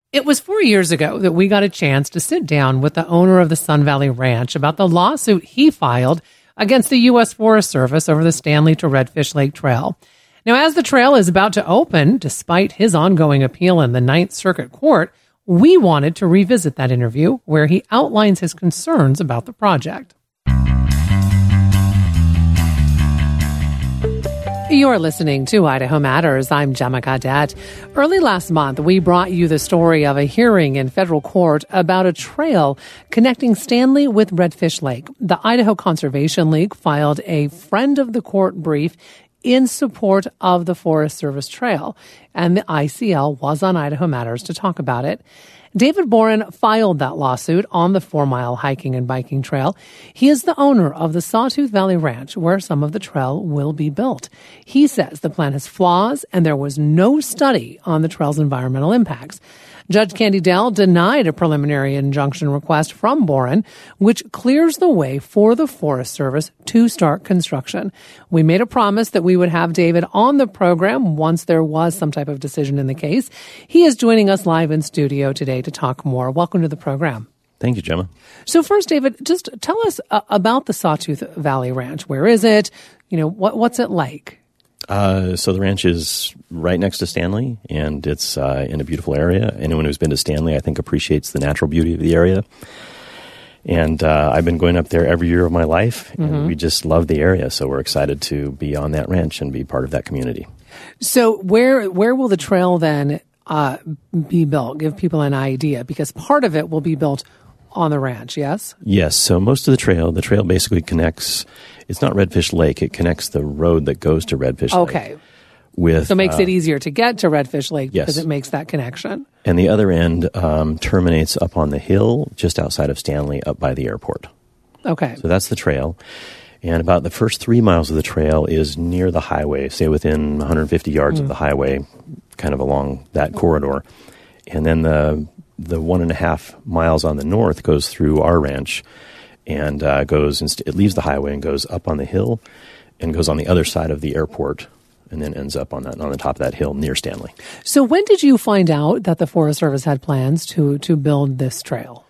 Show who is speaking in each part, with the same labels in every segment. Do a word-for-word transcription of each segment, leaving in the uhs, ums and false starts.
Speaker 1: It was four years ago that we got a chance to sit down with the owner of the Sun Valley Ranch about the lawsuit he filed against the U S Forest Service over the Stanley to Redfish Lake Trail. Now, as the trail is about to open, despite his ongoing appeal in the Ninth Circuit Court, we wanted to revisit that interview where he outlines his concerns about the project. You're listening to Idaho Matters. I'm Gemma Cadet. Early last month, we brought you the story of a hearing in federal court about a trail connecting Stanley with Redfish Lake. The Idaho Conservation League filed a friend of the court brief in support of the Forest Service Trail, and the I C L was on Idaho Matters to talk about it. David Boren filed that lawsuit on the four-mile hiking and biking trail. He is the owner of the Sawtooth Valley Ranch, where some of the trail will be built. He says the plan has flaws, and there was no study on the trail's environmental impacts. Judge Candy Dell denied a preliminary injunction request from Boren, which clears the way for the Forest Service to start construction. We made a promise that we would have David on the program once there was some type of decision in the case. He is joining us live in studio today to talk more. Welcome to the program.
Speaker 2: Thank you, Gemma.
Speaker 1: So first, David, just tell us uh, about the Sawtooth Valley Ranch. Where is it? You know, what, what's it like?
Speaker 2: Uh, so the ranch is right next to Stanley, and it's uh, in a beautiful area. Anyone who's been to Stanley, I think, appreciates the natural beauty of the area. And uh, I've been going up there every year of my life, and mm-hmm. we just love the area. So we're excited to be on that ranch and be part of that community.
Speaker 1: So where where will the trail then uh, be built? Give people an idea, because part of it will be built on the ranch, yes?
Speaker 2: Yes. So most of the trail, the trail basically connects. It's not Redfish Lake. It connects the road that goes to Redfish Lake.
Speaker 1: Okay.
Speaker 2: With,
Speaker 1: so it makes
Speaker 2: uh,
Speaker 1: it easier to get to Redfish Lake
Speaker 2: yes.
Speaker 1: because it makes that connection.
Speaker 2: And the other end um, terminates up on the hill just outside of Stanley, up by the airport.
Speaker 1: Okay.
Speaker 2: So that's the trail. And about the first three miles of the trail is near the highway, say within one hundred fifty yards mm. of the highway, kind of along that corridor. And then the the one and a half miles on the north goes through our ranch. And uh, goes, inst- it leaves the highway and goes up on the hill and goes on the other side of the airport and then ends up on that on the top of that hill near Stanley.
Speaker 1: So when did you find out that the Forest Service had plans to, to build this trail?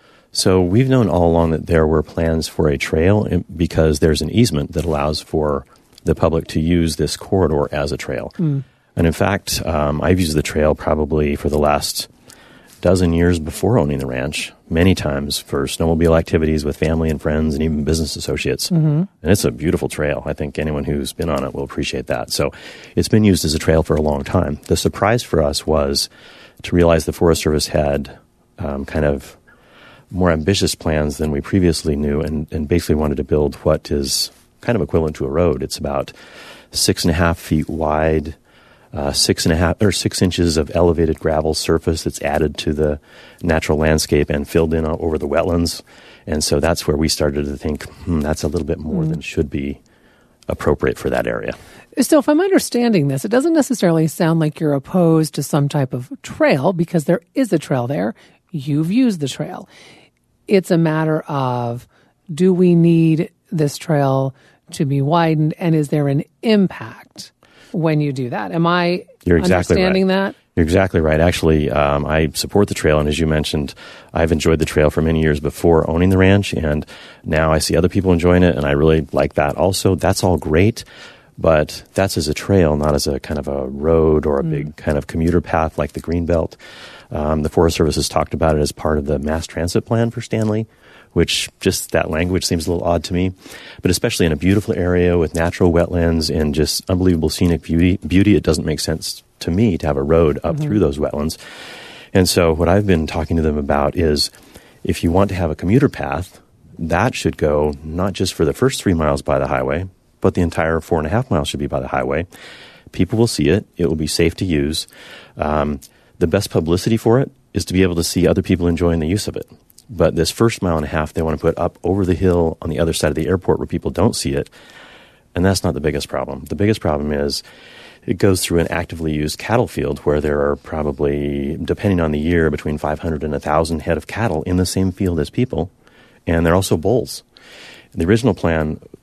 Speaker 2: So we've known all along that there were plans for a trail because there's an easement that allows for the public to use this corridor as a trail. Mm. And in fact, um, I've used the trail probably for the last dozen years before owning the ranch, many times for snowmobile activities with family and friends and even business associates. Mm-hmm. And it's a beautiful trail. I think anyone who's been on it will appreciate that. So it's been used as a trail for a long time. The surprise for us was to realize the Forest Service had um, kind of more ambitious plans than we previously knew and, and basically wanted to build what is kind of equivalent to a road. It's about six and a half feet wide, Uh, six and a half or six inches of elevated gravel surface that's added to the natural landscape and filled in over the wetlands. And so that's where we started to think, hmm, that's a little bit more mm. than should be appropriate for that area.
Speaker 1: So if I'm understanding this, it doesn't necessarily sound like you're opposed to some type of trail because there is a trail there. You've used the trail. It's a matter of, do we need this trail to be widened, and is there an impact when you do that? Am I
Speaker 2: You're exactly
Speaker 1: understanding
Speaker 2: right.
Speaker 1: that?
Speaker 2: You're exactly right. Actually, um, I support the trail, and as you mentioned, I've enjoyed the trail for many years before owning the ranch, and now I see other people enjoying it, and I really like that also. That's all great, but that's as a trail, not as a kind of a road or a mm. big kind of commuter path like the Greenbelt. Um, the Forest Service has talked about it as part of the mass transit plan for Stanley, which just that language seems a little odd to me, but especially in a beautiful area with natural wetlands and just unbelievable scenic beauty, beauty, it doesn't make sense to me to have a road up mm-hmm. through those wetlands. And so what I've been talking to them about is if you want to have a commuter path, that should go not just for the first three miles by the highway, but the entire four and a half miles should be by the highway. People will see it. It will be safe to use. Um, the best publicity for it is to be able to see other people enjoying the use of it. But this first mile and a half, they want to put up over the hill on the other side of the airport where people don't see it. And that's not the biggest problem. The biggest problem is it goes through an actively used cattle field where there are probably, depending on the year, between five hundred and one thousand head of cattle in the same field as people. And they're also bulls. The original plan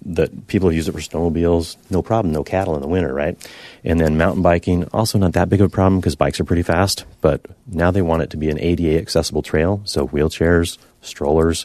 Speaker 2: that people use it for snowmobiles, no problem, no cattle in the winter, right? And then mountain biking, also not that big of a problem because bikes are pretty fast, but now they want it to be an A D A accessible trail, so wheelchairs, strollers.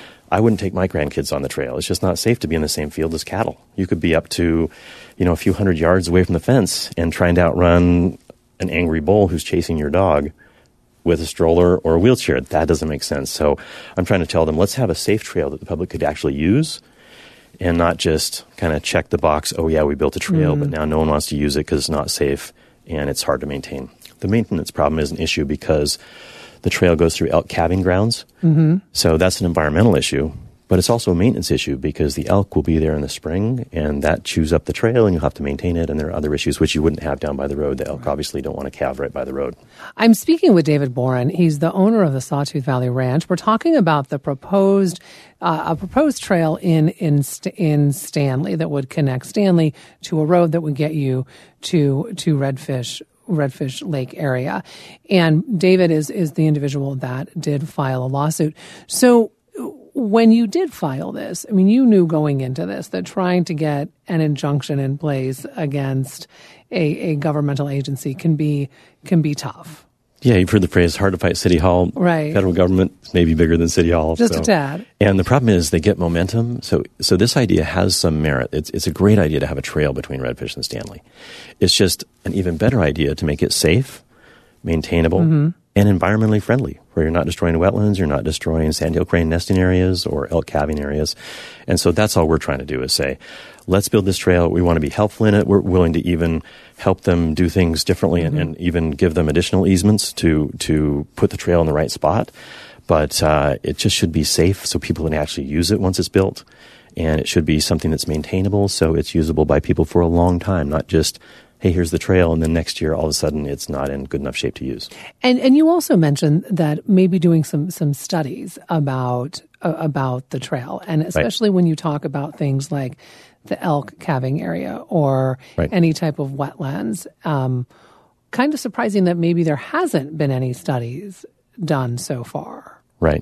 Speaker 2: I wouldn't take my grandkids on the trail. It's just not safe to be in the same field as cattle. You could be up to, you know, a few hundred yards away from the fence and trying to outrun an angry bull who's chasing your dog with a stroller or a wheelchair. That doesn't make sense. So I'm trying to tell them, let's have a safe trail that the public could actually use and not just kind of check the box, oh, yeah, we built a trail, mm. but now no one wants to use it because it's not safe and it's hard to maintain. The maintenance problem is an issue because the trail goes through elk calving grounds. Mm-hmm. So that's an environmental issue, but it's also a maintenance issue because the elk will be there in the spring and that chews up the trail and you'll have to maintain it. And there are other issues which you wouldn't have down by the road. The elk obviously don't want to calve right by the road.
Speaker 1: I'm speaking with David Boren. He's the owner of the Sawtooth Valley Ranch. We're talking about the proposed uh, a proposed trail in in in Stanley that would connect Stanley to a road that would get you to to Redfish Redfish Lake area. And David is is the individual that did file a lawsuit. So when you did file this, I mean, you knew going into this that trying to get an injunction in place against a, a governmental agency can be can be tough.
Speaker 2: Yeah, you've heard the phrase, hard to fight City Hall.
Speaker 1: Right.
Speaker 2: Federal government may be bigger than City Hall.
Speaker 1: Just
Speaker 2: so.
Speaker 1: a tad.
Speaker 2: And the problem is they get momentum. So so this idea has some merit. It's it's a great idea to have a trail between Redfish and Stanley. It's just an even better idea to make it safe, maintainable, mm-hmm. and environmentally friendly, where you're not destroying wetlands, you're not destroying sandhill crane nesting areas or elk calving areas. And so that's all we're trying to do is say, let's build this trail. We want to be helpful in it. We're willing to even help them do things differently mm-hmm. and, and even give them additional easements to to put the trail in the right spot. But uh, it just should be safe so people can actually use it once it's built. And it should be something that's maintainable so it's usable by people for a long time, not just, hey, here's the trail, and then next year all of a sudden it's not in good enough shape to use.
Speaker 1: And and you also mentioned that maybe doing some some studies about uh, about the trail, and especially right. when you talk about things like the elk calving area or right. any type of wetlands. Um, kind of surprising that maybe there hasn't been any studies done so far.
Speaker 2: Right.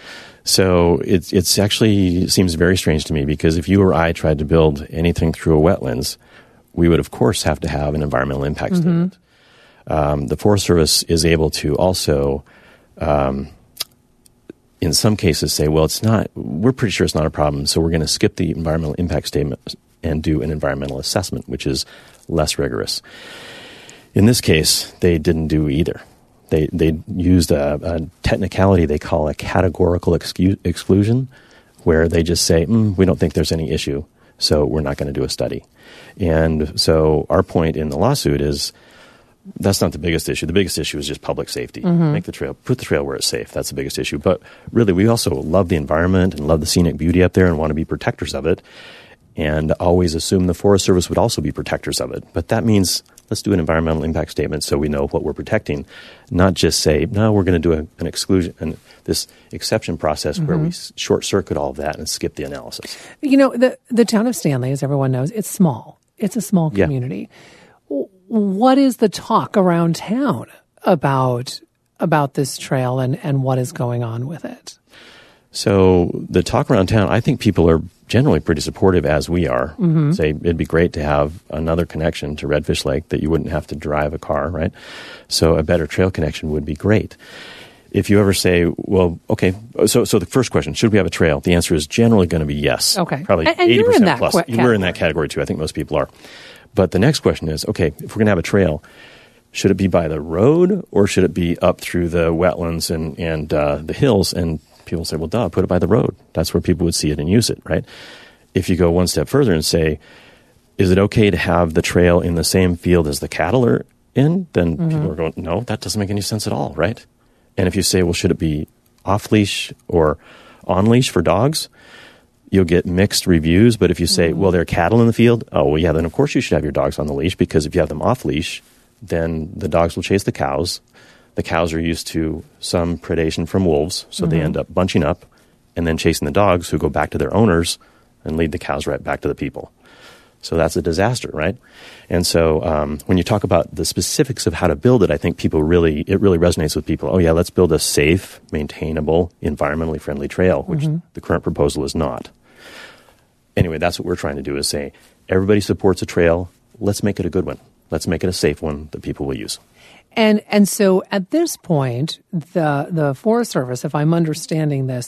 Speaker 2: So it's it's actually seems very strange to me because if you or I tried to build anything through a wetlands, we would, of course, have to have an environmental impact mm-hmm. statement. Um, the Forest Service is able to also, um, in some cases, say, well, it's not, we're pretty sure it's not a problem, so we're going to skip the environmental impact statement and do an environmental assessment, which is less rigorous. In this case, they didn't do either. They they used a, a technicality they call a categorical excu- exclusion, where they just say, mm, we don't think there's any issue, so we're not going to do a study. And so our point in the lawsuit is that's not the biggest issue. The biggest issue is just public safety. Mm-hmm. Make the trail, put the trail where it's safe. That's the biggest issue. But really, we also love the environment and love the scenic beauty up there and want to be protectors of it and always assume the Forest Service would also be protectors of it. But that means let's do an environmental impact statement so we know what we're protecting, not just say, no, we're going to do a, an exclusion and this exception process mm-hmm. where we short circuit all of that and skip the analysis.
Speaker 1: You know, the, the town of Stanley, as everyone knows, it's small. It's a small community. Yeah. What is the talk around town about about this trail and, and what is going on with it?
Speaker 2: So the talk around town, I think people are generally pretty supportive as we are. Mm-hmm. Say it'd be great to have another connection to Redfish Lake that you wouldn't have to drive a car, right? So a better trail connection would be great. If you ever say, well, okay, so so the first question, should we have a trail? The answer is generally going to be yes.
Speaker 1: Okay.
Speaker 2: Probably
Speaker 1: and, and
Speaker 2: eighty percent
Speaker 1: you're in that
Speaker 2: plus.
Speaker 1: Qu-
Speaker 2: we're in that category too. I think most people are. But the next question is, okay, if we're going to have a trail, should it be by the road or should it be up through the wetlands and, and uh, the hills? And people say, well, duh, put it by the road. That's where people would see it and use it, right? If you go one step further and say, is it okay to have the trail in the same field as the cattle are in? Then mm-hmm. people are going, no, that doesn't make any sense at all, right? And if you say, well, should it be off-leash or on-leash for dogs? You'll get mixed reviews. But if you say, mm-hmm. well, there are cattle in the field, oh, well, yeah, then of course you should have your dogs on the leash because if you have them off-leash, then the dogs will chase the cows. The cows are used to some predation from wolves, so mm-hmm. they end up bunching up and then chasing the dogs who go back to their owners and lead the cows right back to the people. So that's a disaster, right? And so um, when you talk about the specifics of how to build it, I think people really, it really resonates with people. Oh, yeah, let's build a safe, maintainable, environmentally friendly trail, which mm-hmm. the current proposal is not. anyway, that's what we're trying to do is say, everybody supports a trail. Let's make it a good one. Let's make it a safe one that people will use.
Speaker 1: And and so at this point, the the Forest Service, if I'm understanding this,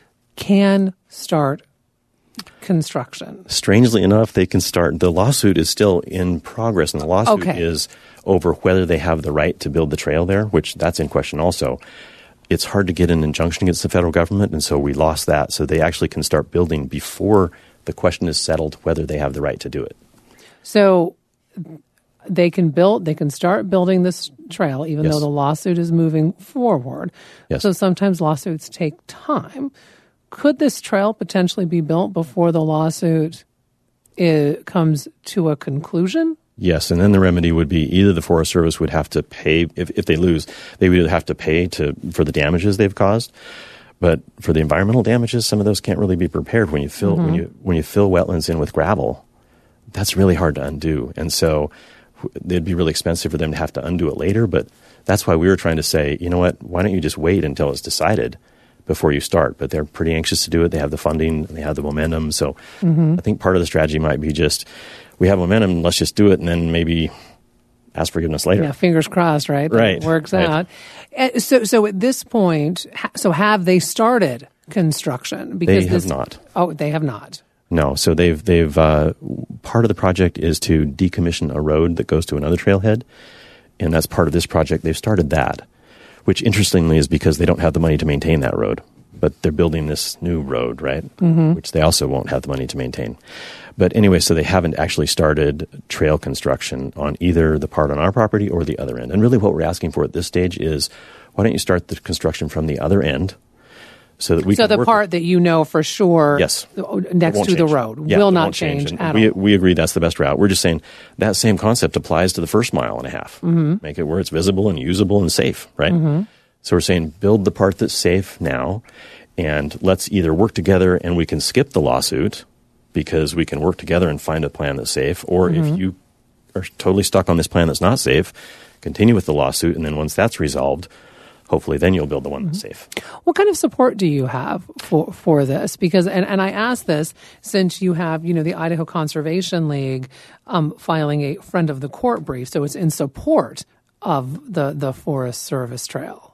Speaker 1: can start construction.
Speaker 2: Strangely enough, they can start. The lawsuit is still in progress, and the lawsuit
Speaker 1: Okay.
Speaker 2: is over whether they have the right to build the trail there, which that's in question also. It's hard to get an injunction against the federal government, and so we lost that. So they actually can start building before the question is settled whether they have the right to do it.
Speaker 1: So they can build, they can start building this trail, even
Speaker 2: Yes.
Speaker 1: though the lawsuit is moving forward.
Speaker 2: Yes.
Speaker 1: So sometimes lawsuits take time. Could this trail potentially be built before the lawsuit i- comes to a conclusion?
Speaker 2: Yes, and then the remedy would be either the Forest Service would have to pay, if, if they lose, they would have to pay to for the damages they've caused. But for the environmental damages, some of those can't really be repaired. When you fill
Speaker 1: Mm-hmm.
Speaker 2: when you when you fill wetlands in with gravel, that's really hard to undo. And so it'd be really expensive for them to have to undo it later. But that's why we were trying to say, you know what, why don't you just wait until it's decided before you start? But they're pretty anxious to do it. They have the funding, they have the momentum. So
Speaker 1: Mm-hmm.
Speaker 2: I think part of the strategy might be just, we have momentum, let's just do it, and then maybe ask forgiveness later.
Speaker 1: Yeah, fingers crossed, right? That
Speaker 2: Right,
Speaker 1: it works
Speaker 2: right.
Speaker 1: out. Uh, So, so at this point, ha- so have they started construction?
Speaker 2: They have
Speaker 1: this,
Speaker 2: not.
Speaker 1: Oh, they have not.
Speaker 2: No, so they've they've uh, part of the project is to decommission a road that goes to another trailhead, and that's part of this project. They've started that, which interestingly is because they don't have the money to maintain that road, but they're building this new road, right? Mm-hmm. Which they also won't have the money to maintain. But anyway, so they haven't actually started trail construction on either the part on our property or the other end. And really, what we're asking for at this stage is, why don't you start the construction from the other end? So that we
Speaker 1: So
Speaker 2: can
Speaker 1: the
Speaker 2: work
Speaker 1: part that you know for sure
Speaker 2: Yes.
Speaker 1: next
Speaker 2: won't
Speaker 1: to the
Speaker 2: change.
Speaker 1: road
Speaker 2: Yeah,
Speaker 1: will
Speaker 2: it
Speaker 1: not
Speaker 2: won't
Speaker 1: change,
Speaker 2: And
Speaker 1: at
Speaker 2: we,
Speaker 1: all.
Speaker 2: We agree that's the best route. We're just saying that same concept applies to the first mile and a half. Mm-hmm. Make it where it's visible and usable and safe, right? Mm-hmm. So we're saying build the part that's safe now, and let's either work together and we can skip the lawsuit because we can work together and find a plan that's safe, or
Speaker 1: Mm-hmm.
Speaker 2: if you are totally stuck on this plan that's not safe, continue with the lawsuit, and then once that's resolved, hopefully then you'll build the one that's safe.
Speaker 1: What kind of support do you have for, for this? Because, and, and I ask this since you have, you know, the Idaho Conservation League um, filing a friend of the court brief, so it's in support of the, the Forest Service Trail.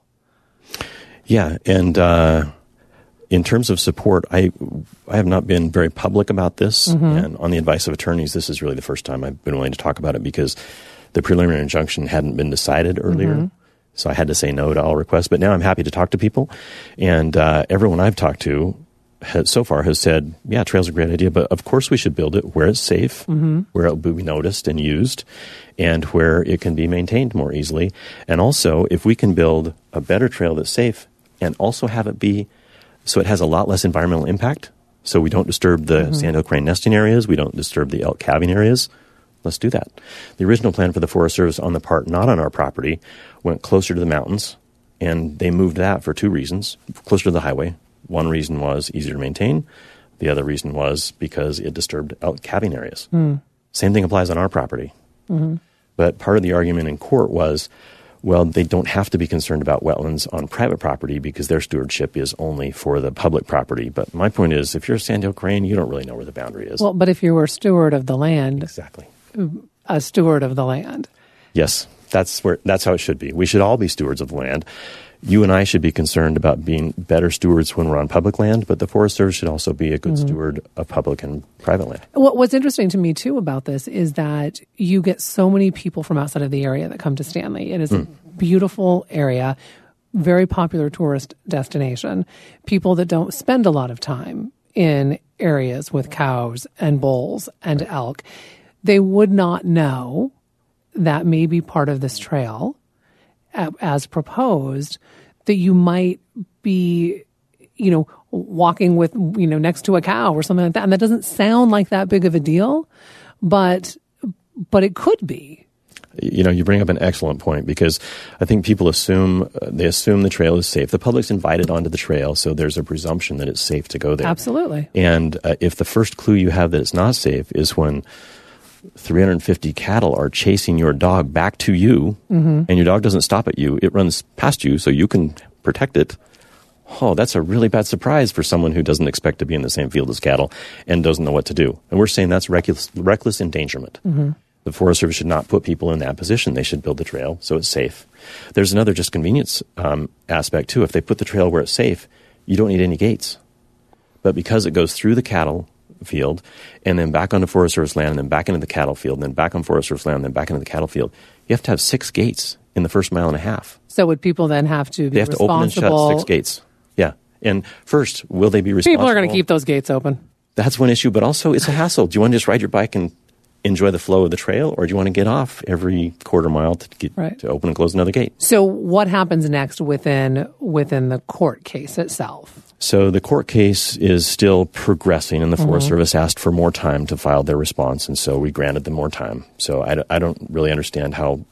Speaker 2: Yeah, and uh, in terms of support, I I have not been very public about this,
Speaker 1: Mm-hmm.
Speaker 2: and on the advice of attorneys, this is really the first time I've been willing to talk about it because the preliminary injunction hadn't been decided earlier.
Speaker 1: Mm-hmm.
Speaker 2: So I had to say no to all requests, but now I'm happy to talk to people, and uh, everyone I've talked to has, so far has said, yeah, trail's a great idea, but of course we should build it where it's safe, mm-hmm. where it will be noticed and used, and where it can be maintained more easily. And also, if we can build a better trail that's safe and also have it be so it has a lot less environmental impact, so we don't disturb the mm-hmm. sandhill crane nesting areas, we don't disturb the elk calving areas, let's do that. The original plan for the Forest Service on the part not on our property went closer to the mountains, and they moved that for two reasons. Closer to the highway. One reason was easier to maintain. The other reason was because it disturbed elk calving areas. Mm. Same thing applies on our property. Mm-hmm. But part of the argument in court was, well, they don't have to be concerned about wetlands on private property because their stewardship is only for the public property. But my point is, if you're a sandhill crane, you don't really know where the boundary is.
Speaker 1: Well, but if you were a steward of the land,
Speaker 2: Exactly.
Speaker 1: a steward of the land.
Speaker 2: Yes, that's where that's how it should be. We should all be stewards of the land. You and I should be concerned about being better stewards when we're on public land, but the Forest Service should also be a good mm-hmm. steward of public and private land.
Speaker 1: What, what's interesting to me, too, about this is that you get so many people from outside of the area that come to Stanley. It is mm. a beautiful area, very popular tourist destination. People that don't spend a lot of time in areas with cows and bulls and elk, they would not know that may be part of this trail as proposed, that you might be, you know, walking with, you know, next to a cow or something like that. And that doesn't sound like that big of a deal, but, but it could be.
Speaker 2: You know, you bring up an excellent point because I think people assume, uh, they assume the trail is safe. The public's invited onto the trail, so there's a presumption that it's safe to go there.
Speaker 1: Absolutely.
Speaker 2: And uh, if the first clue you have that it's not safe is when three hundred fifty cattle are chasing your dog back to you, mm-hmm. and your dog doesn't stop at you, it runs past you so you can protect it. oh, that's a really bad surprise for someone who doesn't expect to be in the same field as cattle and doesn't know what to do. And we're saying that's reckless, reckless endangerment. Mm-hmm. The Forest Service should not put people in that position. They should build the trail so it's safe. There's another just convenience um, aspect, too. If they put the trail where it's safe, you don't need any gates. But because it goes through the cattle field and then back onto Forest Service land and then back into the cattle field and then back on Forest Service land and then back into the cattle field, you have to have six gates in the first mile and a half.
Speaker 1: So would people then have to be
Speaker 2: They have
Speaker 1: responsible?
Speaker 2: to open and shut six gates. Yeah. And first, will they be responsible?
Speaker 1: People are going to keep those gates open.
Speaker 2: That's one issue, but also it's a hassle. Do you want to just ride your bike and enjoy the flow of the trail, or do you want to get off every quarter mile to get
Speaker 1: right.
Speaker 2: to open and close another gate?
Speaker 1: So what happens next within within the court case itself?
Speaker 2: So the court case is still progressing, and the Forest mm-hmm. Service asked for more time to file their response, and so we granted them more time. So I, I don't really understand how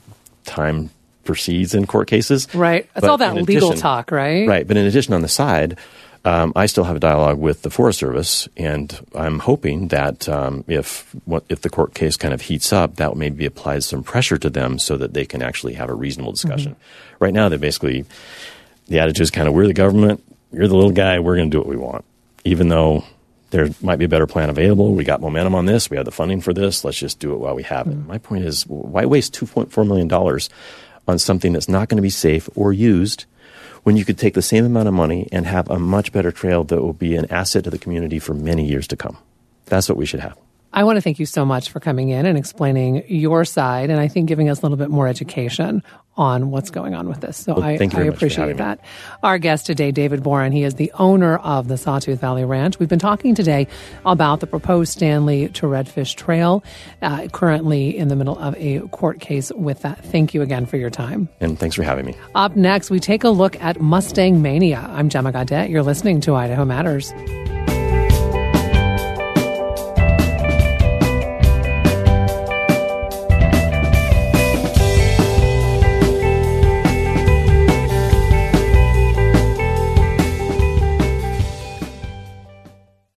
Speaker 2: time proceeds in court cases.
Speaker 1: Right. It's
Speaker 2: but
Speaker 1: all that legal
Speaker 2: addition,
Speaker 1: talk, right?
Speaker 2: Right. But in addition, on the side, Um, I still have a dialogue with the Forest Service, and I'm hoping that um, if if the court case kind of heats up, that maybe applies some pressure to them so that they can actually have a reasonable discussion. Mm-hmm. Right now, they basically, the attitude is kind of, we're the government, you're the little guy, we're going to do what we want. Even though there might be a better plan available, we got momentum on this, we have the funding for this, let's just do it while we have it. Mm-hmm. My point is, why waste two point four million dollars on something that's not going to be safe or used when you could take the same amount of money and have a much better trail that will be an asset to the community for many years to come? That's what we should have.
Speaker 1: I want to thank you so much for coming in and explaining your side, and I think giving us a little bit more education on what's going on with this. So
Speaker 2: well,
Speaker 1: I, I appreciate that. Me. Our guest today, David Boren, he is the owner of the Sawtooth Valley Ranch. We've been talking today about the proposed Stanley to Redfish Trail, uh, currently in the middle of a court case with that. Thank you again for your time.
Speaker 2: And thanks for having me.
Speaker 1: Up next, we take a look at Mustang Mania. I'm Gemma Gaudet. You're listening to Idaho Matters.